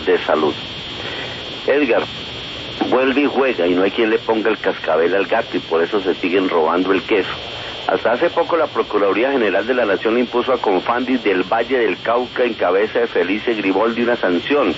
de salud. Edgar vuelve y juega y no hay quien le ponga el cascabel al gato y por eso se siguen robando el queso. Hasta hace poco la Procuraduría General de la Nación le impuso a Confandi del Valle del Cauca en cabeza de Felice Griboldi una sanción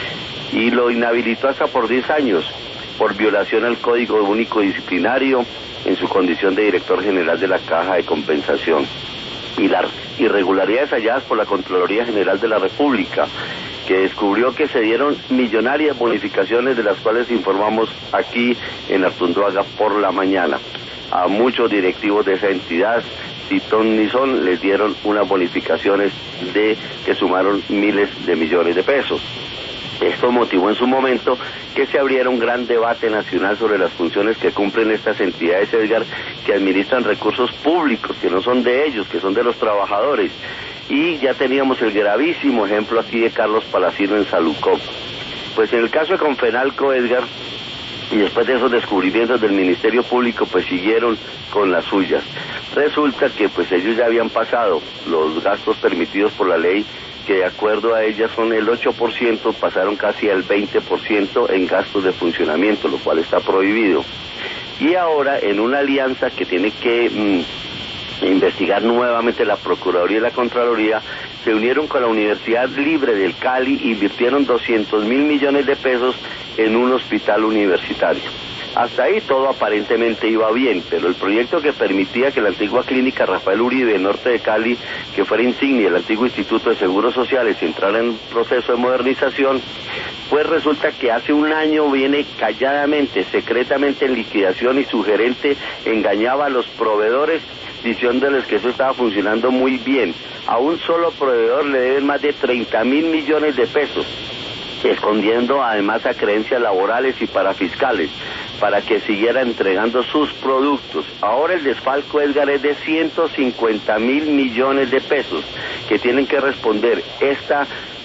y lo inhabilitó hasta por 10 años por violación al Código Único Disciplinario en su condición de director general de la Caja de Compensación. Y las irregularidades halladas por la Contraloría General de la República, que descubrió que se dieron millonarias bonificaciones de las cuales informamos aquí en Artunduaga por la mañana. A muchos directivos de esa entidad, si ton ni son, les dieron unas bonificaciones que sumaron miles de millones de pesos. Esto motivó en su momento que se abriera un gran debate nacional sobre las funciones que cumplen estas entidades, Edgar, que administran recursos públicos, que no son de ellos, que son de los trabajadores. Y ya teníamos el gravísimo ejemplo aquí de Carlos Palacino en Salucó. Pues en el caso de Confenalco, Edgar, y después de esos descubrimientos del Ministerio Público, pues siguieron con las suyas. Resulta que pues ellos ya habían pasado los gastos permitidos por la ley, que de acuerdo a ellas son el 8%, pasaron casi al 20% en gastos de funcionamiento, lo cual está prohibido. Y ahora, en una alianza que tiene que investigar nuevamente la Procuraduría y la Contraloría, se unieron con la Universidad Libre del Cali e invirtieron 200.000 millones de pesos en un hospital universitario. Hasta ahí todo aparentemente iba bien, pero el proyecto que permitía que la antigua clínica Rafael Uribe, norte de Cali, que fuera insignia del antiguo Instituto de Seguros Sociales, entrara en proceso de modernización, pues resulta que hace un año viene calladamente, secretamente en liquidación y su gerente engañaba a los proveedores diciéndoles que eso estaba funcionando muy bien. A un solo proveedor le deben más de 30.000 millones de pesos, escondiendo además a creencias laborales y parafiscales para que siguiera entregando sus productos. Ahora el desfalco, Edgar, es de 150.000 millones de pesos que tienen que responder esta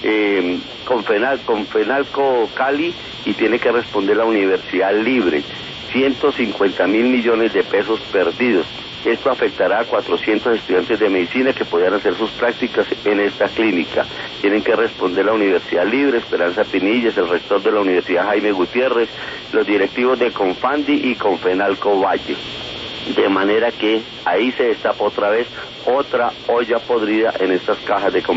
Confenalco Cali y tiene que responder la Universidad Libre. 150.000 millones de pesos perdidos. Esto afectará a 400 estudiantes de medicina que podrán hacer sus prácticas en esta clínica. Tienen que responder la Universidad Libre, Esperanza Pinillas, el rector de la Universidad Jaime Gutiérrez, los directivos de Confandi y Confenalco Valle. De manera que ahí se destapa otra vez otra olla podrida en estas cajas de compensación.